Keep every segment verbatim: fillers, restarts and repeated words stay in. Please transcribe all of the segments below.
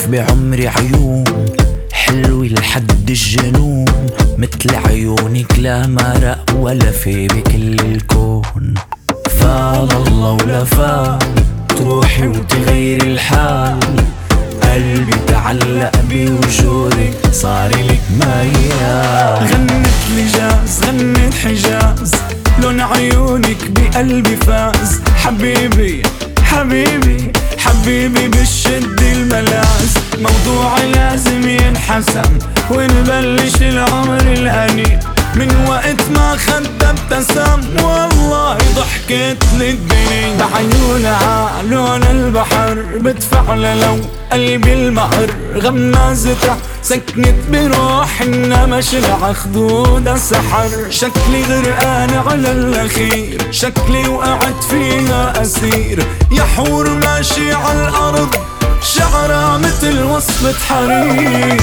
بعمري عيون حلوة لحد الجنون، متل عيونك لا مرق ولا في بكل الكون. فال الله ولا فال تروحي وتغيري الحال، قلبي تعلق بوجودك صار لك ميال. غنت لي جاز غنت حجاز، لون عيونك بقلبي فاز. حبيبي حبيبي حبيبي بالشد الملاز، موضوعي لازم ينحسم ونبلش العمر الهني. من وقت ما خدت ابتسم والله ضحكت للدنيا. بعيونها لون البحر بتفعل لو قلبي المهر، غمازتها سكنت بروح انما شلع خدودها سحر. شكلي غرقان على الاخير، شكلي وقعت فيها اسير. يا حور ماشي على الارض شعرها مثل وصفة حرير.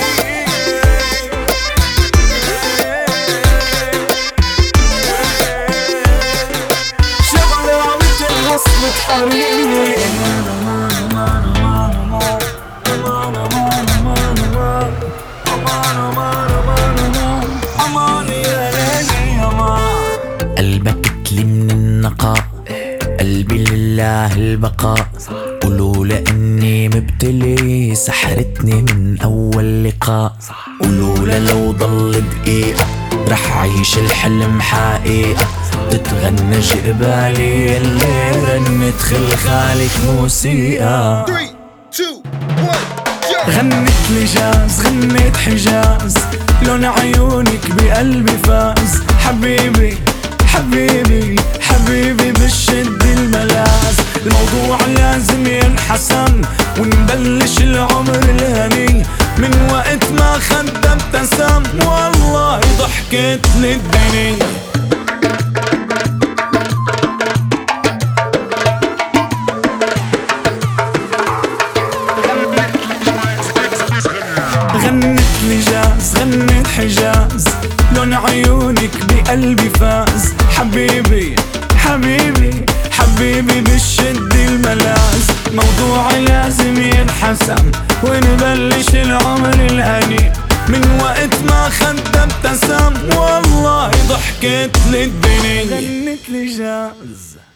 قلبك كتلي من النقاء، قلبي لله البقاء. قولوا لاني مبتلي سحرتني من اول لقاء. قولوا لو ضل دقيقة رح عيش الحلم حقيقة. تتغنى جقبالي اللي رنت خلخالك موسيقى. غنت لي جاز غنت حجاز، لون عيونك بقلبي فاز. حبيبي حبيبي حبيبي بالشد الملاز، الموضوع لازم ينحسم ونبلش العمر الهني. من وقت ما خدت ابتسم والله ضحكت للدنيا. غنت لي جاز غنت حجاز، لون عيونك بقلبي فاز. حبيبي حبيبي حبيبي بالشد الملاز، موضوعي لازم ينحسم ونبلش العمر الهني. من وقت ما خدت ابتسم والله ضحكت للدنيا. غنت لي جاز.